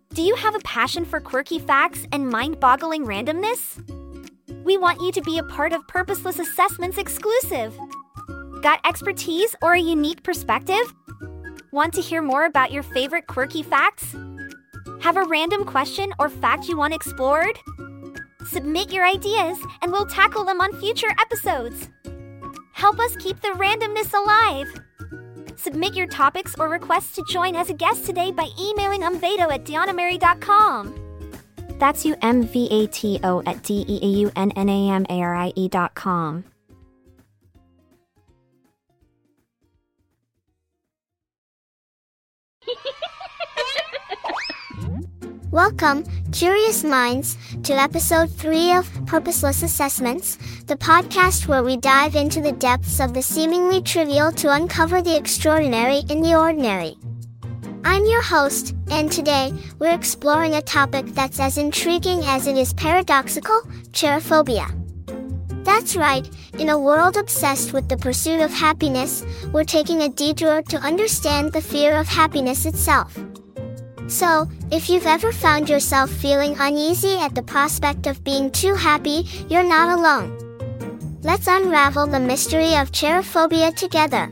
Do you have a passion for quirky facts and mind-boggling randomness? We want you to be a part of Purposeless Assessments Exclusive. Got expertise or a unique perspective? Want to hear more about your favorite quirky facts? Have a random question or fact you want explored? Submit your ideas and we'll tackle them on future episodes. Help us keep the randomness alive. Submit your topics or requests to join as a guest today by emailing umvato@deaunamary.com. That's umvato@deaunamari.com. Welcome, curious minds, to episode 3 of Purposeless Assessments, the podcast where we dive into the depths of the seemingly trivial to uncover the extraordinary in the ordinary. I'm your host, and today, we're exploring a topic that's as intriguing as it is paradoxical: cherophobia. That's right, in a world obsessed with the pursuit of happiness, we're taking a detour to understand the fear of happiness itself. So, if you've ever found yourself feeling uneasy at the prospect of being too happy, you're not alone. Let's unravel the mystery of cherophobia together.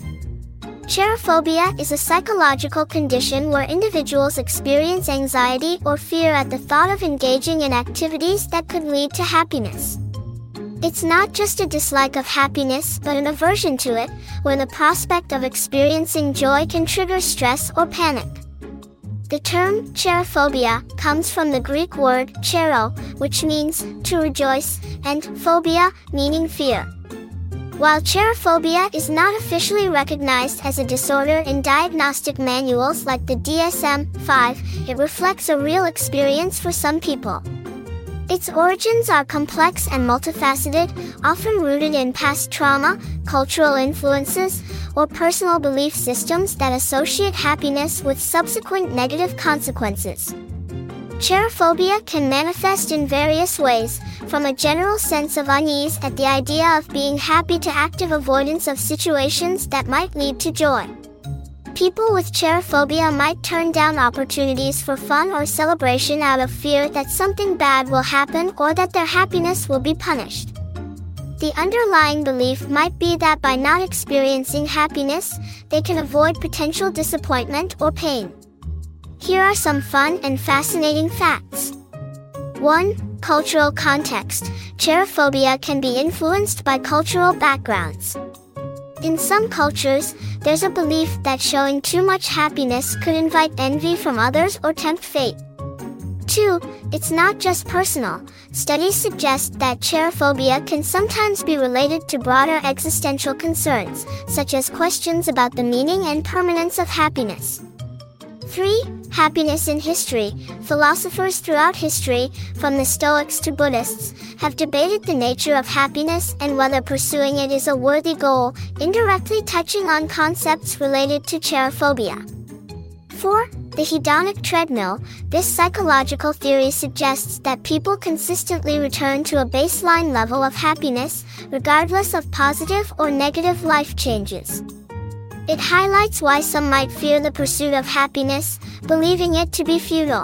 Cherophobia is a psychological condition where individuals experience anxiety or fear at the thought of engaging in activities that could lead to happiness. It's not just a dislike of happiness, but an aversion to it, where the prospect of experiencing joy can trigger stress or panic. The term cherophobia comes from the Greek word chero, which means to rejoice, and phobia, meaning fear. While cherophobia is not officially recognized as a disorder in diagnostic manuals like the DSM-5, it reflects a real experience for some people. Its origins are complex and multifaceted, often rooted in past trauma, cultural influences, or personal belief systems that associate happiness with subsequent negative consequences. Cherophobia can manifest in various ways, from a general sense of unease at the idea of being happy to active avoidance of situations that might lead to joy. People with cherophobia might turn down opportunities for fun or celebration out of fear that something bad will happen or that their happiness will be punished. The underlying belief might be that by not experiencing happiness, they can avoid potential disappointment or pain. Here are some fun and fascinating facts. 1. Cultural context. Cherophobia can be influenced by cultural backgrounds. In some cultures, there's a belief that showing too much happiness could invite envy from others or tempt fate. 2. It's not just personal. Studies suggest that cherophobia can sometimes be related to broader existential concerns, such as questions about the meaning and permanence of happiness. 3. Happiness in history. Philosophers throughout history, from the Stoics to Buddhists, have debated the nature of happiness and whether pursuing it is a worthy goal, indirectly touching on concepts related to cherophobia. 4. The hedonic treadmill. This psychological theory suggests that people consistently return to a baseline level of happiness, regardless of positive or negative life changes. It highlights why some might fear the pursuit of happiness, believing it to be futile.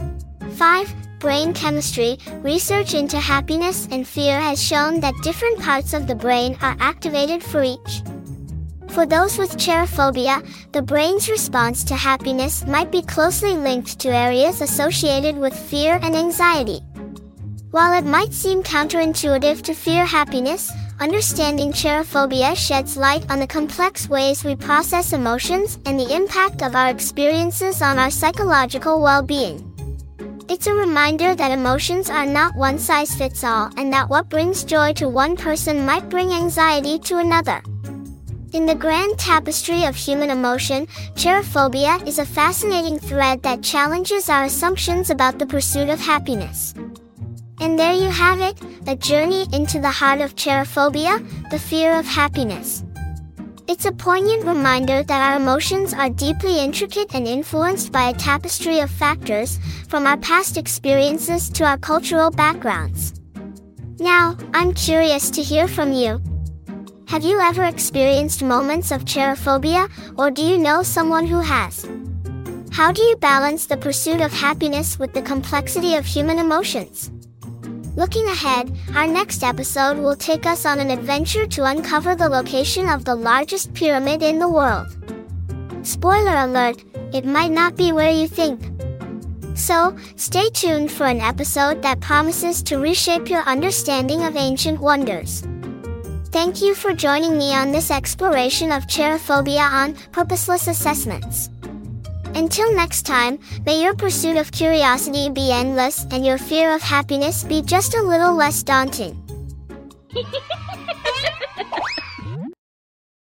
5. Brain chemistry. Research into happiness and fear has shown that different parts of the brain are activated for each. For those with cherophobia, the brain's response to happiness might be closely linked to areas associated with fear and anxiety. While it might seem counterintuitive to fear happiness, understanding cherophobia sheds light on the complex ways we process emotions and the impact of our experiences on our psychological well-being. It's a reminder that emotions are not one size fits all, and that what brings joy to one person might bring anxiety to another. In the grand tapestry of human emotion, cherophobia is a fascinating thread that challenges our assumptions about the pursuit of happiness. And there you have it, a journey into the heart of cherophobia, the fear of happiness. It's a poignant reminder that our emotions are deeply intricate and influenced by a tapestry of factors, from our past experiences to our cultural backgrounds. Now, I'm curious to hear from you. Have you ever experienced moments of cherophobia, or do you know someone who has? How do you balance the pursuit of happiness with the complexity of human emotions? Looking ahead, our next episode will take us on an adventure to uncover the location of the largest pyramid in the world. Spoiler alert, it might not be where you think. So, stay tuned for an episode that promises to reshape your understanding of ancient wonders. Thank you for joining me on this exploration of cherophobia on Purposeless Assessments. Until next time, may your pursuit of curiosity be endless and your fear of happiness be just a little less daunting.